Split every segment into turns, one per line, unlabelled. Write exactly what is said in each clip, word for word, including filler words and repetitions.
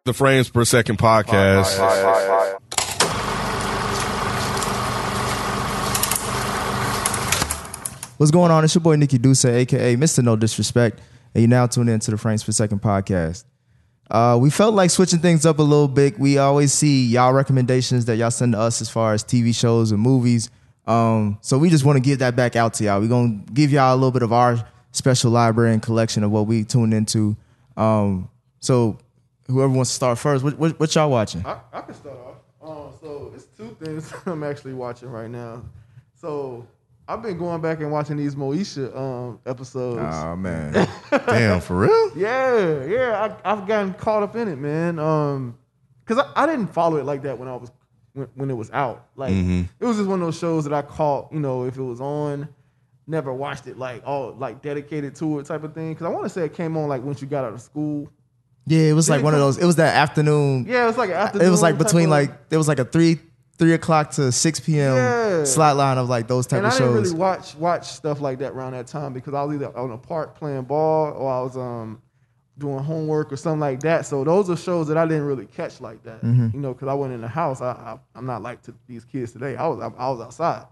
The Frames Per Second podcast.
What's going on? It's your boy Nikki Duce, aka Mister No Disrespect, and you now tune in to the Frames Per Second podcast. Uh, we felt like switching things up a little bit. We always see y'all recommendations that y'all send to us as far as T V shows and movies. Um, so we just want to give that back out to y'all. We're going to give y'all a little bit of our special library and collection of what we tune into. Um, so whoever wants to start first, what, what, what y'all watching?
I, I can start off. Um, so it's two things I'm actually watching right now. So I've been going back and watching these Moesha um, episodes.
Oh, man.
Damn, for real?
Yeah, yeah. I, I've gotten caught up in it, man. Um, Because I, I didn't follow it like that when I was when, when it was out. Like,
Mm-hmm.
it was just one of those shows that I caught, you know, if it was on, never watched it like all like dedicated to it type of thing. Because I want to say it came on like once you got out of school.
Yeah, it was
Did
like
it
one of
come-
those. It was that afternoon.
Yeah, it was like an afternoon.
It was like
type
between
of-
like, there was like a three three o'clock to six p.m.
Yeah.
slot line of like those type
and
of
I didn't
shows.
really watch watch stuff like that around that time because I was either on a park playing ball or I was um doing homework or something like that. So those are shows that I didn't really catch like that.
Mm-hmm.
You know, because I wasn't in the house. I, I I'm not like to these kids today. I was I, I was outside,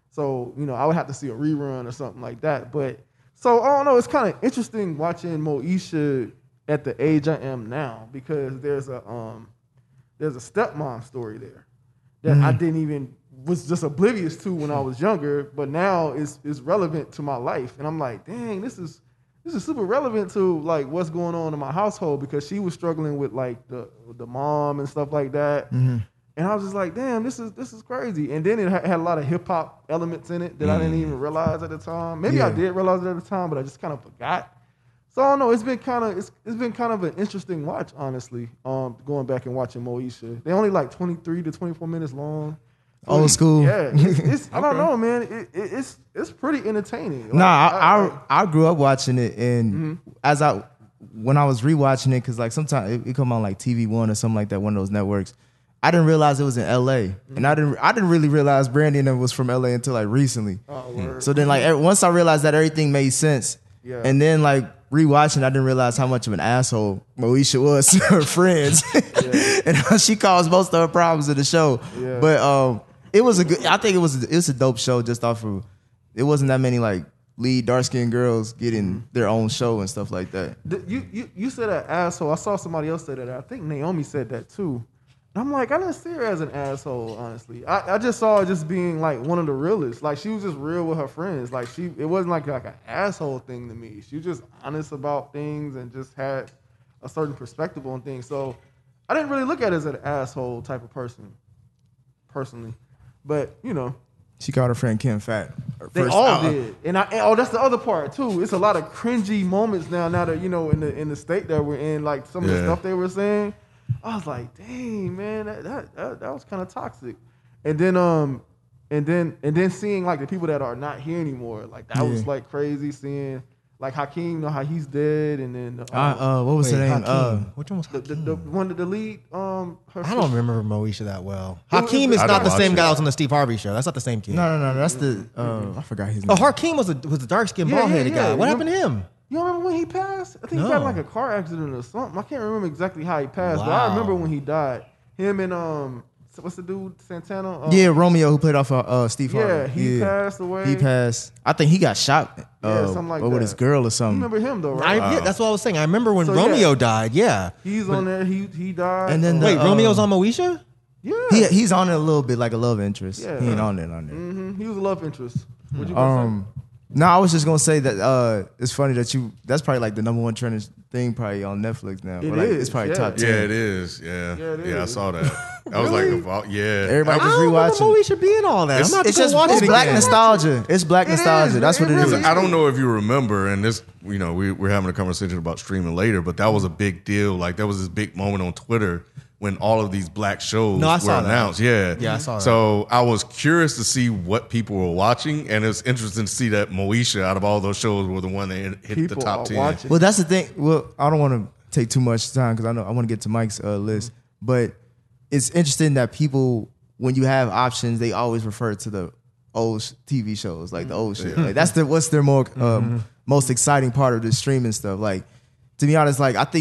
so you know I would have to see a rerun or something like that. But so I don't know. It's kind of interesting watching Moesha at the age I am now because there's a um there's a stepmom story there that I didn't even was just oblivious to when I was younger, but now it's it's relevant to my life, and I'm like, dang, this is this is super relevant to like what's going on in my household because she was struggling with like the the mom and stuff like that, and I was just like, damn, this is this is crazy. And then it ha- had a lot of hip hop elements in it that I didn't even realize at the time. Maybe I
Yeah.
did realize it at the time, but I just kind of forgot. So I don't know. It's been kind of it's it's been kind of an interesting watch, honestly. Um, going back and watching Moesha, they only like twenty-three to twenty-four minutes long. So
Old
it's-
school.
Yeah, it's, it's I don't know, man. It, it, it's it's pretty entertaining. Like,
Nah, I, I,
like-
I grew up watching it, and
Mm-hmm.
as I when I was rewatching it, because like sometimes it, it come on like T V One or something like that, one of those networks. I didn't realize it was in L A, and I didn't I didn't really realize Brandy and them was from L A until like recently.
Oh, word.
So then like every- once I realized that everything made sense,
Yeah.
and then like rewatching, I didn't realize how much of an asshole Moesha was to her friends, and how she caused most of her problems in the show.
Yeah.
But um, it was a good. I think it was it was a dope show just off of. It wasn't that many like lead dark skinned girls getting their own show and stuff like that.
The- you you you said that asshole. I saw somebody else say that. I think Naomi said that too. And I'm like, I didn't see her as an asshole, honestly. I, I just saw her just being like one of the realest. Like she was just real with her friends. Like she, it wasn't like like an asshole thing to me. She was just honest about things and just had a certain perspective on things. So I didn't really look at her as an asshole type of person, personally. But you know,
She called her friend Kim fat. Her
they
first-
all
uh,
did, and I and, oh, that's the other part too. It's a lot of cringy moments now. Now that you know, in the in the state that we're in, like some of the
Yeah.
stuff they were saying, I was like, dang man, that that that, that was kind of toxic. And then um, and then and then seeing like the people that are not here anymore, like that was
Yeah.
like crazy. Seeing like Hakeem, you know how he's dead, and then
Uh, uh, what was
Wait,
her name?
Hakeem.
Uh,
Which one was
the, the
Hakeem?
the one that the lead um, her
I don't remember Moesha that well.
It was-
Hakeem is
I
not
didn't
the
watch
same
it.
guy that was on the Steve Harvey show. That's not the same kid.
no, no, no, that's the. Uh, I forgot his name.
Oh, Hakeem was a was a dark skinned
Yeah,
bald
yeah,
headed
yeah.
guy. What
You
happened to him?
You don't remember when he passed? I think he got in
No.
like a car accident or something. I can't remember exactly how he passed, but I
Wow.
remember when he died. Him and um, what's the dude Santana? Um,
Yeah, Romeo who played off uh, uh, Steve Harvey.
yeah, he passed away.
He passed. I think he got shot.
Yeah,
Uh,
something like
or with
that.
his girl or
You
something.
remember him though,
I,
right?
yeah, that's what I was saying. I remember when
So, yeah.
Romeo died. Yeah.
He's on there. He he died.
And then
Um,
the-
Wait,
uh,
Romeo's on Moesha?
yeah,
He he's on it a little bit like a love interest.
Yeah.
He ain't on it on there.
hmm he was a love interest. What you gonna
Um, no, I was just gonna say that uh, it's funny that you. That's probably like the number one trending thing probably on Netflix now.
It
Or, like,
is,
It's probably
yeah.
top ten.
Yeah, it is. Yeah.
Yeah, it
Yeah, I
is.
saw that. That was like the fault. Yeah.
Everybody
I
just
don't remember
rewatching.
Moesha being all that.
It's-
I'm not
It's
gonna
just
watch
it's
it
black
again.
nostalgia. It's black
It
nostalgia.
is,
That's what
it
it
really
is.
is.
I don't know if you remember, and this, you know, we, we're having a conversation about streaming later, but that was a big deal. Like, there was this big moment on Twitter when all of these black shows
No, I
were
saw that.
announced. Yeah.
Yeah, I saw that.
So I was curious to see what people were watching, and it was interesting to see that Moesha, out of all those shows, were the one that hit the
People
top
are
ten.
watching.
Well, that's the thing. Well, I don't want to take too much time because I know I want to get to Mike's uh, list, but it's interesting that people, when you have options, they always refer to the old sh- T V shows, like the old shit. Like that's the what's their more um, most exciting part of the streaming stuff. Like to be honest, like I think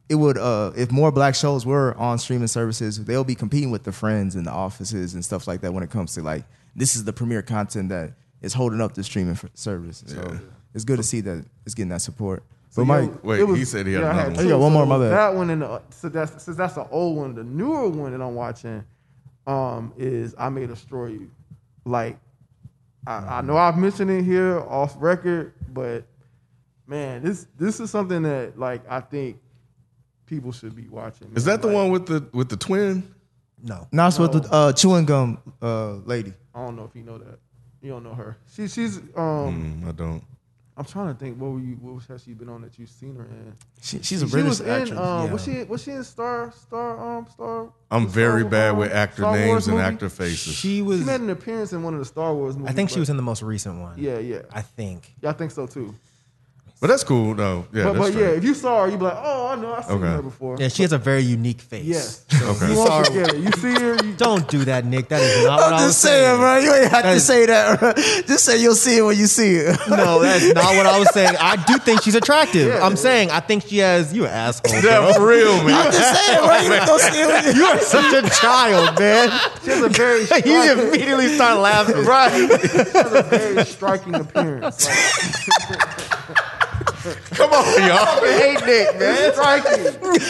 it would uh if more black shows were on streaming services, they'll be competing with the Friends and the Offices and stuff like that when it comes to like this is the premier content that is holding up the streaming f- service. So
Yeah.
it's good to see that it's getting that support.
So,
But
yeah,
Mike,
Wait,
it was-
he said he had
yeah, I
another one.
two.
Oh, you got one more, my
So
bad.
That one, in the, so that's, since that's an old one, the newer one that I'm watching um, is I May Destroy You. Like, I, I know I've mentioned it here off record, but man, this this is something that like I think people should be watching.
Is
man.
that the
Like,
one with the with the twin?
No.
now it's with
No.
the uh, chewing gum uh, lady.
I don't know if you know that. You don't know her. She she's um.
Mm, I don't.
I'm trying to think. What were you? What has she been on that you've seen her in?
She, she's a
she
British
was
actress.
in. Um,
yeah.
Was she? Was she in Star? Star? Um. Star.
I'm
the
very
Star-
bad
um,
with actor
Star Wars
names and
movie?
actor faces.
She was.
She made an appearance in one of the Star Wars movies.
I think she
but-
was in the most recent one.
Yeah, yeah.
I think.
Yeah, I think so too.
But that's cool, though. Yeah,
but
that's
but
straight.
yeah, if you saw her, you'd be like, oh, I know, I've seen
Okay.
her before.
Yeah, she has a very unique face.
Yes.
Okay.
You won't forget it. You see her. You,
Don't do that, Nick. That is not what I
I'm
was
just saying, bro. You ain't have
That
to
is-
say that. Bro. Just say you'll see it when you see it.
No, that's not what I was saying. I do think she's attractive.
Yeah.
I'm saying I think she has. You an asshole,
Yeah,
bro.
for real, man.
I'm just saying, bro. You don't see it when you
You are such a child, man.
she has a very
You
striking,
immediately start laughing.
Right.
she has a very striking appearance. Like,
Come on, y'all.
hate Nick, man. Striking.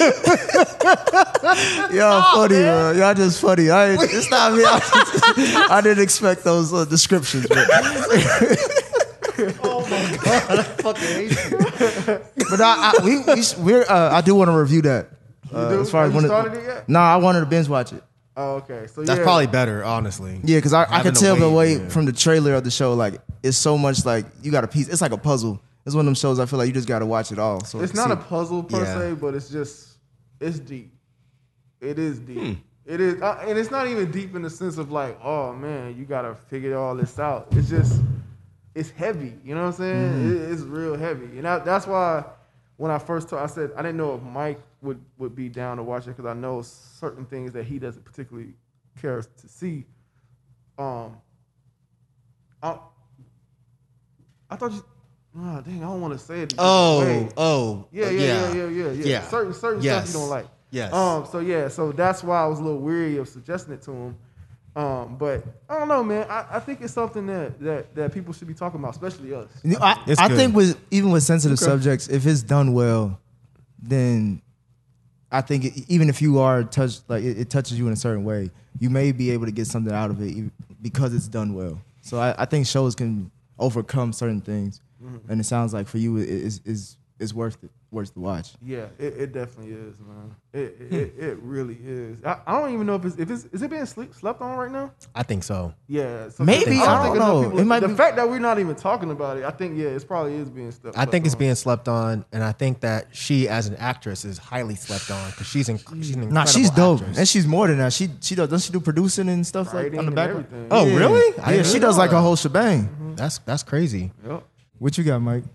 Y'all funny, bro. Y'all just funny. I ain't- it's not me. I, just- I didn't expect those uh, descriptions. But,
Oh my god, I fucking hate you.
but I, I, we, we, we're, uh, I do want to review that. Uh,
do?
as far as
Have you
when
started it yet?
Nah, I wanted to binge watch it.
Oh, okay. So
That's
yeah.
probably better, honestly.
Yeah, because I, I
Having
could
to
tell the
wait,
way
yeah.
from the trailer of the show, like it's so much like you got a piece. It's like a puzzle. It's one of them shows I feel like you just got to watch it all. So
It's not
see-
a puzzle per
Yeah.
se, but it's just it's deep. It is deep. It is, uh, and it's not even deep in the sense of like, oh man, you gotta figure all this out. It's just, it's heavy. You know what I'm saying? It, it's real heavy, and that, that's why when I first told, I said I didn't know if Mike would would be down to watch it because I know certain things that he doesn't particularly care to see. Um, I, I thought you. Oh, dang, I don't want to say it.
Oh,
Way.
oh,
Yeah,
uh,
yeah, yeah, yeah, yeah, yeah.
Yeah.
Certain certain
Yes.
stuff you don't like.
Yes.
Um. So yeah. So that's why I was a little weary of suggesting it to him. Um. But I don't know, man. I, I think it's something that, that that people should be talking about, especially us.
I,
It's
I
good.
think with even with sensitive subjects, if it's done well, then I think it, even if you are touched, like it, it touches you in a certain way, you may be able to get something out of it even- because it's done well. So I, I think shows can overcome certain things,
Mm-hmm.
and it sounds like for you it is is is worth it, worth the watch.
Yeah, it, it definitely is, man. It it, it, it really is. I, I don't even know if it's if it's is it being sleep, slept on right now.
I think so.
Yeah, so
Maybe,
think-
I don't
think enough
know.
people-
It might
the
be-
fact that we're not even talking about it, I think yeah, it probably is being slept.
I think it's
slept
being slept on, and I think that she, as an actress, is highly slept on because she's in, she's an incredible
Nah, she's dope,
actress.
and she's more than that. She she does doesn't she do producing and stuff like
Writing
on the
and
background.
everything.
Oh,
Yeah.
really? I
Yeah,
didn't
she
know
does like
that.
a whole shebang.
That's that's crazy.
on. Yep.
What you got, Mike?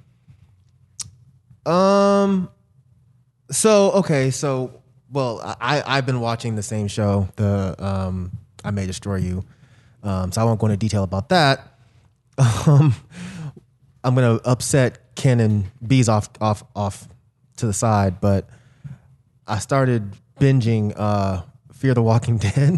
Um. So okay, so well, I I've been watching the same show, the um I May Destroy You. Um, so I won't go into detail about that. Um, I'm gonna upset Ken and Bees off off off to the side, but I started binging uh Fear the Walking Dead.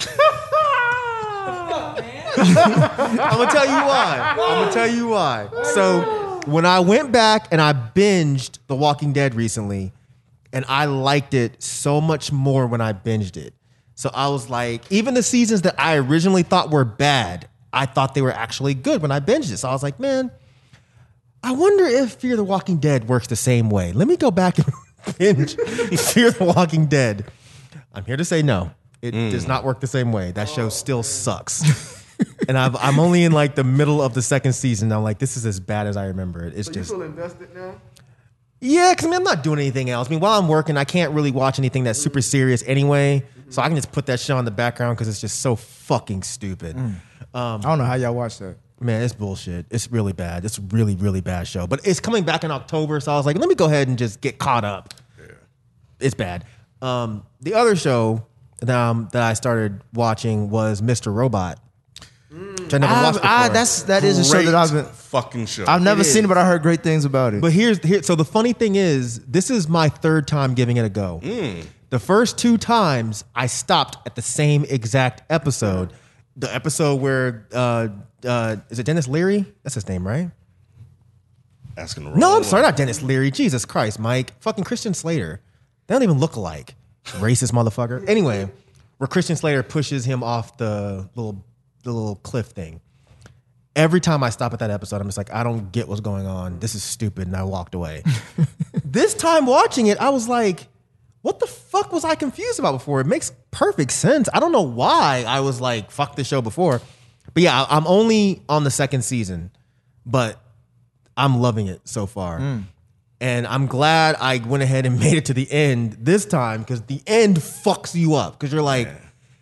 I'm gonna tell you why. I'm gonna tell you why. So when I went back and I binged The Walking Dead recently, and I liked it so much more when I binged it. So I was like, even the seasons that I originally thought were bad, I thought they were actually good when I binged it. So I was like, man, I wonder if Fear the Walking Dead works the same way. Let me go back and binge Fear the Walking Dead. I'm here to say no. It does not work the same way. That show still sucks. And I've, I'm only in like the middle of the second season. I'm like, this is as bad as I remember it. It's
So
just,
you feel invested now?
yeah, because I mean, I'm not doing anything else. I mean, while I'm working, I can't really watch anything that's super serious anyway. So I can just put that shit on the background because it's just so fucking stupid.
I don't know how y'all watch that.
Man, it's bullshit. It's really bad. It's a really, really bad show. But it's coming back in October, so I was like, let me go ahead and just get caught up. It's bad. Um, the other show that, um, that I started watching was Mister Robot. which I never
I,
watched before.
I, that's that is a show that I've been.
fucking show.
I've never
It
seen
is.
it, but I heard great things about it.
But here's here. So the funny thing is, this is my third time giving it a go.
Mm.
The first two times, I stopped at the same exact episode. The episode where uh, uh, is it Dennis Leary? That's his name, right?
Asking the wrong
No, I'm
one.
sorry, not Dennis Leary. Jesus Christ, Mike. Fucking Christian Slater. They don't even look alike. Racist motherfucker. Anyway, where Christian Slater pushes him off the little the little cliff thing. Every time I stop at that episode, I'm just like, I don't get what's going on. This is stupid, and I walked away. This time watching it, I was like, what the fuck was I confused about before? It makes perfect sense. I don't know why I was like, fuck this show before. But yeah, I- I'm only on the second season, but I'm loving it so far. And I'm glad I went ahead and made it to the end this time, because the end fucks you up. Because you're like,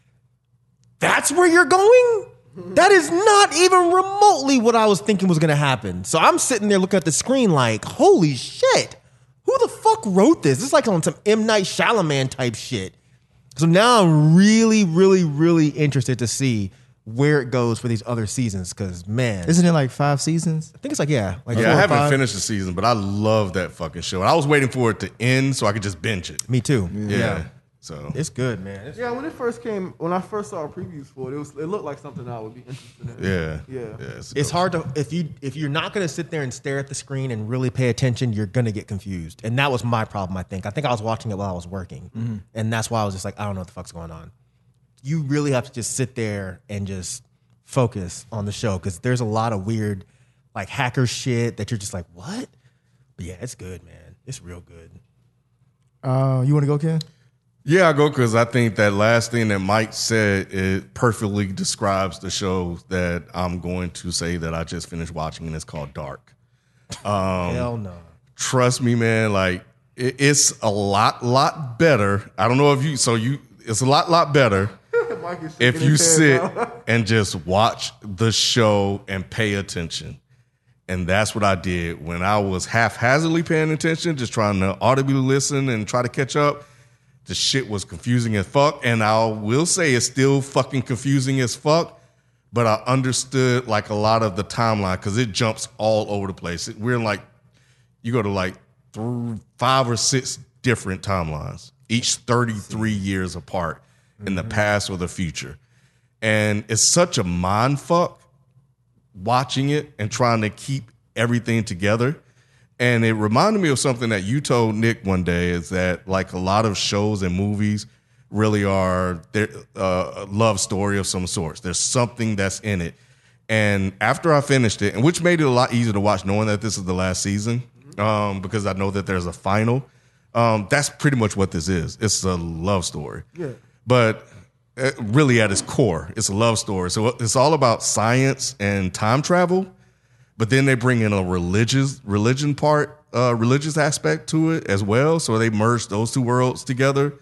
that's where you're going? That is not even remotely what I was thinking was going to happen. So I'm sitting there looking at the screen like, holy shit. Who the fuck wrote this? It's like on some M. Night Shyamalan type shit. So now I'm really, really, really interested to see where it goes for these other seasons. Because, man,
Isn't it like five seasons?
I think it's like, yeah. Like
Yeah,
four
I
or
haven't
five.
finished the season, but I love that fucking show. And I was waiting for it to end so I could just binge it.
Me too.
Yeah. So
It's good, man. It's-
Yeah, when it first came, when I first saw previews for it, it was it looked like something I would be interested in.
yeah,
Yeah.
yeah. It's,
It's
dope.
hard to if you if you're not gonna sit there and stare at the screen and really pay attention, you're gonna get confused. And that was my problem, I think. I think I was watching it while I was working. And that's why I was just like, I don't know what the fuck's going on. You really have to just sit there and just focus on the show, because there's a lot of weird like hacker shit that you're just like, what? But yeah, it's good, man. It's real good.
Uh, you want to go, Ken?
Yeah, I go because I think that last thing that Mike said, it perfectly describes the show that I'm going to say that I just finished watching, and it's called Dark.
Hell no.
Trust me, man. Like it, it's a lot, lot better. I don't know if you. So you, it's a lot, lot better
Mike is shaking
if you
his
sit
head now.
and just watch the show and pay attention. And that's what I did when I was haphazardly paying attention, just trying to audibly listen and try to catch up. The shit was confusing as fuck. And I will say it's still fucking confusing as fuck, but I understood like a lot of the timeline because it jumps all over the place. We're in like, you go to like through five or six different timelines, each thirty-three years apart in the past or the future. And it's such a mind fuck watching it and trying to keep everything together. And it reminded me of something that you told Nick one day, is that like a lot of shows and movies really are their uh, a love story of some sorts. There's something that's in it. And after I finished it, and which made it a lot easier to watch knowing that this is the last season, um, because I know that there's a final. Um, that's pretty much what this is. It's a love story.
Yeah.
But uh, really at its core, it's a love story. So it's all about science and time travel. But then they bring in a religious religion part, uh, religious aspect to it as well. So they merge those two worlds together,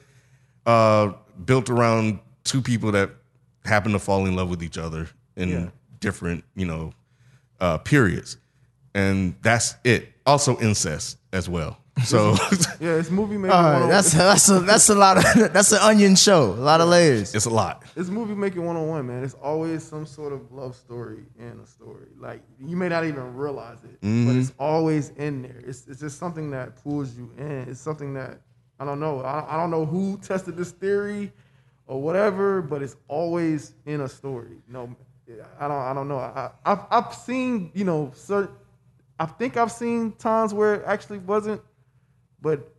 uh, built around two people that happen to fall in love with each other in
Yeah.
different, you know, uh, periods. And that's it. Also incest as well. So
Yeah, it's movie making.
All right,
one oh-
that's that's a that's a lot of that's an onion show. A lot of layers.
it's a lot.
It's movie making one on one, man. It's always some sort of love story in a story. Like you may not even realize it, but it's always in there. It's it's just something that pulls you in. It's something that I don't know. I, I don't know who tested this theory or whatever, but it's always in a story. No, I don't. I don't know. I, I've I've seen you know certain. I think I've seen times where it actually wasn't, but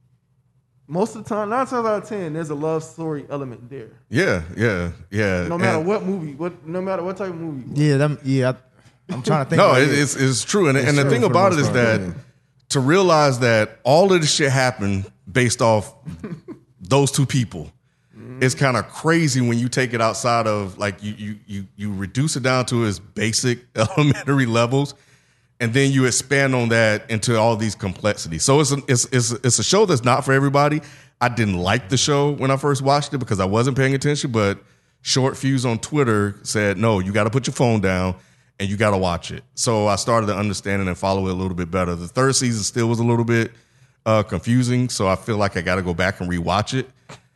most of the time, nine times out of ten, there's a love story element there.
Yeah, yeah, yeah.
No matter
And-
what movie, what no matter what type of movie.
Yeah, that, yeah. I, I'm trying to think.
No,
about
it,
it.
it's it's true, and, and the
true
thing
for the
about it
most
is
part,
that
yeah.
to realize that all of this shit happened based off those two people, it's kind of crazy when you take it outside of like you you you you reduce it down to its basic elementary levels, and then you expand on that into all these complexities. So it's a, it's it's it's a show that's not for everybody. I didn't like the show when I first watched it because I wasn't paying attention, but Short Fuse on Twitter said, no, you got to put your phone down and you got to watch it. So I started to understand it and follow it a little bit better. The third season still was a little bit uh, confusing, so I feel like I got to go back and rewatch it.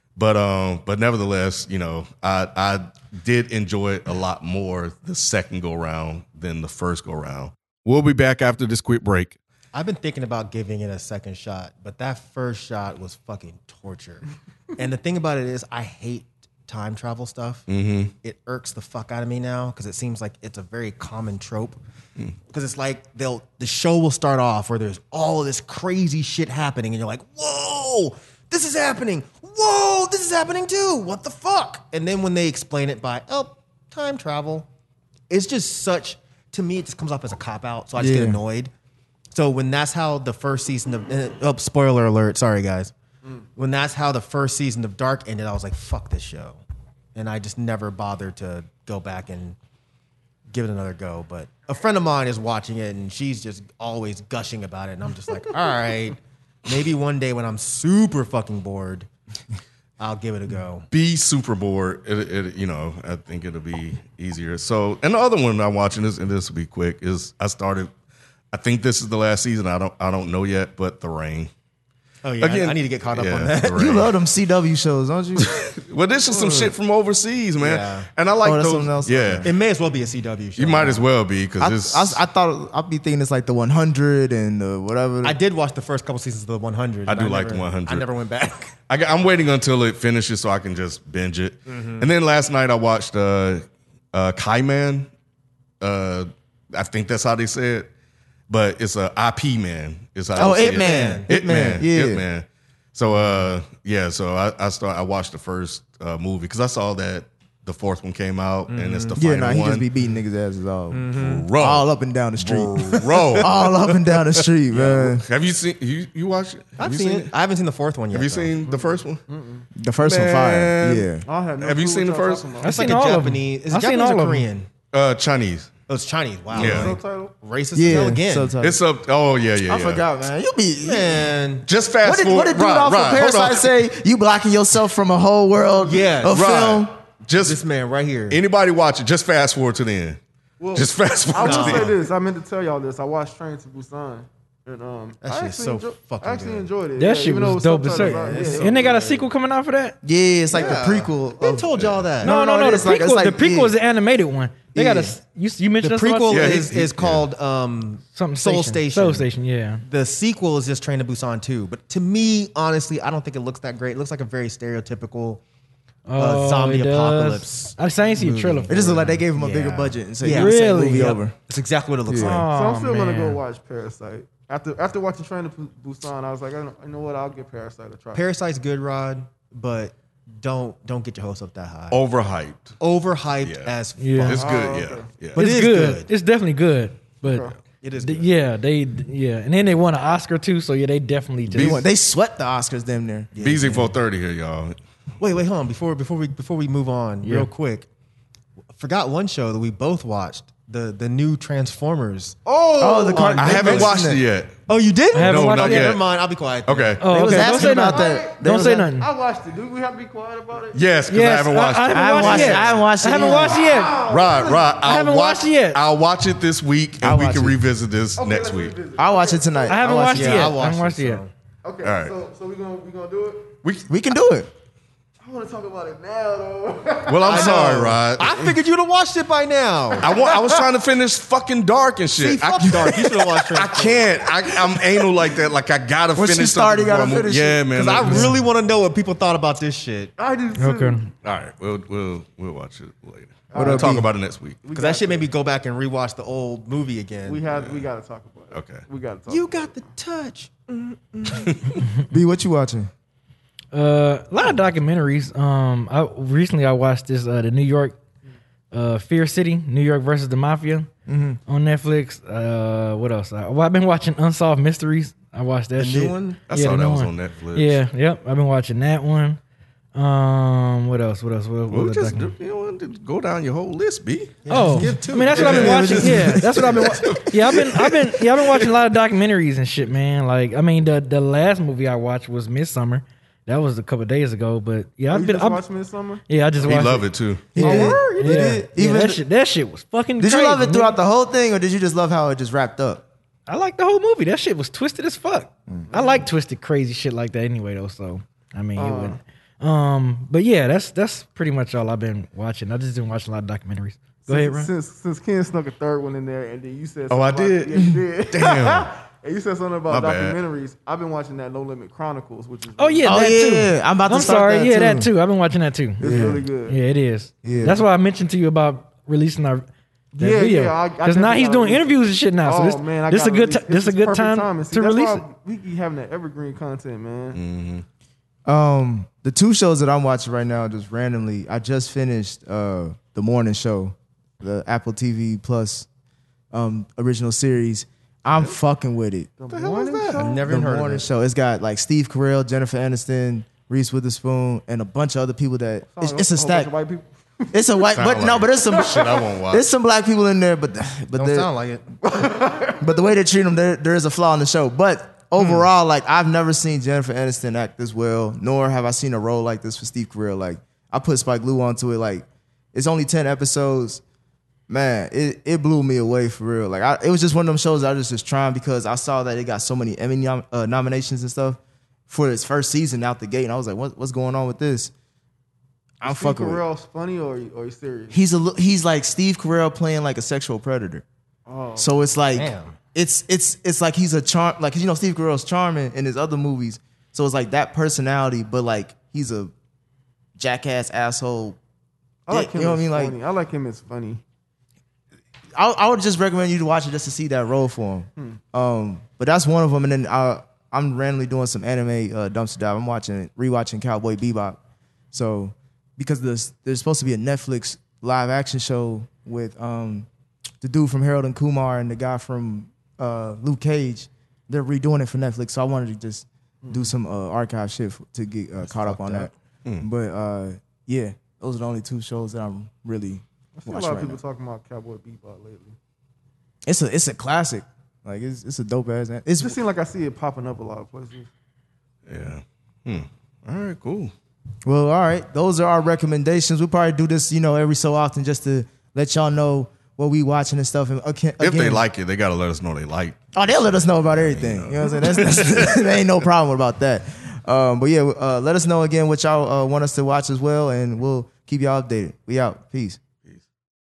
But um, but nevertheless, you know, I I did enjoy it a lot more the second go round than the first go round. We'll be back after this quick break.
I've been thinking about giving it a second shot, but that first shot was fucking torture. And the thing about it is, I hate time travel stuff. Mm-hmm. It irks the fuck out of me now because it seems like it's a very common trope. Because it's like they'll the show will start off where there's all of this crazy shit happening, and you're like, whoa, this is happening. Whoa, this is happening too. What the fuck? And then when they explain it by, oh, time travel, it's just such, to me, it just comes off as a cop-out, so I just
Yeah.
get annoyed. So when that's how the first season of, uh, oh, spoiler alert, sorry guys. Mm. When that's how the first season of Dark ended, I was like, fuck this show. And I just never bothered to go back and give it another go. But a friend of mine is watching it and she's just always gushing about it. And I'm just like, all right, maybe one day when I'm super fucking bored, I'll give it a go.
Be super bored. It, it, you know, I think it'll be easier. So, and the other one I'm watching is, and this will be quick, is I started. I think this is the last season. I don't. I don't know yet, but The Rain.
Oh yeah,
Again,
I, I need to get caught up
yeah,
on that.
The Rain.
You love them C W shows, don't you?
Well, this is some shit from overseas, man.
Yeah.
And I like
Oh, that's
those.
something else?
Yeah,
It may as well be a C W show.
you might as well be
I,
because it's.
I, I thought I'd be thinking it's like the one hundred and the whatever.
I did watch the first couple seasons of the one hundred.
I
and
do like
never-
the one hundred.
I never went back.
I, am waiting until it finishes so I can just binge it.
Mm-hmm.
And then last night I watched uh, uh, Kaiman. Uh, I think that's how they say it, but it's a I P man. It's how
Oh,
they say
Ip Man.
It
Ip Man,
man.
yeah.
Ip Man. So uh, yeah, so I I start I watched the first uh, movie because I saw that the fourth one came out and it's the
yeah,
final
nah, he
one.
just be beating niggas' asses all,
Bro,
all up and down the street,
bro.
all up and down the street, man.
Have you seen you you watched it? Have
I've
you
seen it. I haven't seen the fourth one yet.
Have you
though.
seen the first one?
The first one fire,
Man.
yeah.
I have, no
Have you
clue
seen
what
the
y'all
first?
talking about.
It's like
seen
a
all of them.
Japanese. Is it
I've seen
Japanese
all
or
of them.
Korean?
Uh, Chinese.
Oh, it's Chinese. Wow.
Yeah.
Subtitle?
Racist as
Yeah,
hell again.
subtitle.
It's up. Oh yeah, yeah.
I
yeah.
forgot, man. You be
Man.
Just fast
What did,
forward.
what did dude
Rod,
off
Rod,
of
hold on.
Parasite say? You blocking yourself from a whole world
Yeah,
of
Rod,
film?
Just
This man right here.
anybody watch it, just fast forward to the end.
Well,
just fast
I
forward
will
to the
say
end.
this. I meant to tell y'all this. I watched Train to Busan. And, um,
That
I
shit's
actually
so
enjoy-
fucking
I actually
good.
enjoyed it.
That
Yeah,
shit
even though it
was dope as
subtitled
hell.
out, yeah, it
And they got a
was-
sequel coming out for that?
Yeah, it's like the prequel.
Who
of-
told y'all that?
No, no,
no,
no.
it
The
is like-
prequel,
it's like-
the prequel
yeah.
is the animated one. They got
Yeah.
a. You, you mentioned
The
us about-
prequel
Yeah,
is,
he-
is
he-
called um,
something
Soul
Station.
Station.
Soul Station, yeah.
The sequel is just Train to Busan two. But to me, honestly, I don't think it looks that great. It looks like a very stereotypical uh, zombie
it does.
apocalypse.
I just ain't seen a trailer.
It just looked like they
it.
gave him a bigger
Yeah.
budget and said,
Yeah.
yeah, really?
Really?
movie
Yep.
over.
That's exactly what it looks
Yeah.
like.
So I'm
Oh,
still gonna go
man.
watch Parasite. After after watching Train to Busan, I was like, I know, you know what? I'll give Parasite a try.
Parasite's good, Rod, but don't don't get your hopes up that high.
Overhyped.
Overhyped
Yeah.
as fuck.
Yeah.
It's good.
Oh,
Yeah,
okay.
yeah.
But
it's
it is
good.
good.
It's definitely good. But
Okay.
It is
th-
good.
yeah, they yeah, and then they won an Oscar too. So yeah, they definitely
They,
just
went- they sweat the Oscars damn near.
B Z four thirty here, y'all.
Wait, wait, hold on. Before before we before we move on,
Yeah.
real quick, forgot one show that we both watched. The the new Transformers.
Oh, the car-
I
they
haven't
mentioned
watched it
it.
yet.
Oh, you didn't?
I haven't
No,
watched
not
it
yet.
Never mind. I'll be quiet.
Okay.
Oh,
They was
okay. Don't
asking
say
about
nothing.
that. They
Don't
was
say
a-
nothing.
I watched it. Do we have to be quiet about it?
Yes, because
Yes,
I haven't watched
I,
it.
haven't
I haven't
watched it
watched
yet.
it. I haven't watched it
I haven't
yet.
watched it yet.
Right, right. I'll
haven't
watch,
watched it yet.
I'll watch it this week, and
I'll
we
watch
can
it.
revisit this
Okay,
next
let's
week.
revisit.
I'll watch it tonight.
I haven't
I'll watch
watched
it.
it
Yeah,
yet.
I'll
I
watch
haven't watched
it,
it yet.
so.
Okay,
All right.
so so we gonna we gonna do it.
We,
We can do it.
I want to talk about it now though.
well, I'm
I
sorry,
know.
Rod.
I figured you'd have watched it by now.
I, wa- I was trying to finish fucking Dark and
See,
shit. I,
fuck Dark. You should have watched
I
Transformers.
can't. I, I'm anal like that. Like I gotta
Once you
finish.
start, you
something
gotta
before I move.
finish
Yeah,
it.
man.
Because I
like-
really want to know what people thought about this shit.
I did too.
Okay.
All right, we'll we'll we'll watch it later.
What
We'll
up,
talk
B?
about it next week.
We
Because
got
that shit
to.
made me go back and rewatch the old movie again.
We had we got to talk about it.
Okay.
We got to talk.
you got the touch.
B, what you watching?
Uh, a lot of documentaries. Um, I recently I watched this uh, the New York uh, Fear City, New York versus the Mafia on Netflix. Uh, what else? I, well, I've been watching Unsolved Mysteries. I watched that
The
shit.
new one?
I
Yeah,
saw
the
that
new
was
one.
on Netflix.
Yeah, yep. I've been watching that one. Um, what else? What else? What, what
Well,
other
just
document-
you know, just go down your whole list, B.
Oh, I
give two.
mean that's what I've been
Yeah,
watching.
just-
Yeah, that's what I've been. Wa- yeah, I've been, I've been, yeah, I've been watching a lot of documentaries and shit, man. Like, I mean, the the last movie I watched was Midsummer. That was a couple days ago, but yeah,
You
I've been.
just
I've,
watched Midsummer?
yeah, I just
He
watched
love
it.
it too.
Yeah.
word? You
Yeah,
did?
yeah,
Even-
that shit. That shit was fucking.
Did you
crazy,
love it
man.
throughout the whole thing, or did you just love how it just wrapped up?
I like the whole movie. That shit was twisted as fuck.
Mm-hmm.
I like twisted, crazy shit like that anyway, though. So I mean, it
Uh.
wouldn't. Um, but yeah, that's that's pretty much all I've been watching. I just been watching a lot of documentaries. Go ahead, Ron.
Since since Ken snuck a third one in there, and then you said,
Oh, I
something about-
did?
Yeah, you did.
Damn.
And you said something about
My bad.
documentaries. I've been watching that No Limit Chronicles, which is
Oh
really-
yeah,
Oh,
that
yeah,
too.
I'm about to
I'm
start
sorry.
that
yeah,
too.
that too. I've been watching that too.
it's really good.
Yeah, it is.
Yeah.
That's why I mentioned to you about releasing our that
Yeah,
video
yeah, I- I
because now
definitely
he's
gotta
doing
release it.
interviews and shit now. So
Oh
this,
man, I
this a
gotta
good
release-
ti- this a
is
good
perfect
time
timing. See,
to
that's
release
why
it.
We keep having that evergreen content, man.
Um, the two shows that I'm watching right now, just randomly, I just finished uh the morning show, the Apple T V Plus um original series. I'm fucking with it.
The morning show?
I've never
The
even heard of
morning
it.
show. It's got like Steve Carell, Jennifer Aniston, Reese Witherspoon, and a bunch of other people that it's, it's a
whole bunch
stack.
of white people.
It's a white,
Sound
but no,
like
but it's some
shit I won't watch.
There's some black people in there, but but
Don't
they're-
sound like it.
but the way they treat them, there, there is a flaw in the show. But overall, like I've never seen Jennifer Aniston act this well, nor have I seen a role like this for Steve Carell. Like I put Spike Lee onto it. Like it's only ten episodes. Man, it, it blew me away for real. Like I, it was just one of them shows I was just trying because I saw that it got so many Emmy nom- uh, nominations and stuff for its first season out the gate, and I was like, what, what's going on with this? I'm
Steve
fucking with it.
Carell's funny or or he's serious?
He's a li- he's like Steve Carell playing like a sexual predator.
Oh,
So it's like
Damn.
it's it's it's like he's a charm, like you know Steve Carell's charming in his other movies. So it's like that personality, but like he's a jackass asshole.
I like
dick,
him.
you know what I
as
mean? Like
funny. I like him as funny.
I, I would just recommend you to watch it just to see that role for him. Um, but that's one of them. And then I, I'm randomly doing some anime uh, dumpster dive. I'm watching rewatching Cowboy Bebop. So because there's there's supposed to be a Netflix live action show with um the dude from Harold and Kumar and the guy from uh, Luke Cage. They're redoing it for Netflix. So I wanted to just do some uh, archive shit f- to get uh, caught up on that. But uh, yeah, those are the only two shows that I'm really
I see a
watching
lot of
right
people
now.
talking about Cowboy Bebop lately.
It's a it's a classic. Like it's it's a dope ass. It's
It just seems like I see it popping up a lot of places.
Yeah. Hmm. All right, cool.
well, all right. Those are our recommendations. We'll probably do this, you know, every so often just to let y'all know what we watching and stuff. And again,
If they like it, they gotta let us know they like.
oh, they'll let us know about everything. You know what I'm saying? That's, that's, there ain't no problem about that. Um, but yeah, uh, let us know again what y'all uh, want us to watch as well, and we'll keep y'all updated. We out. Peace.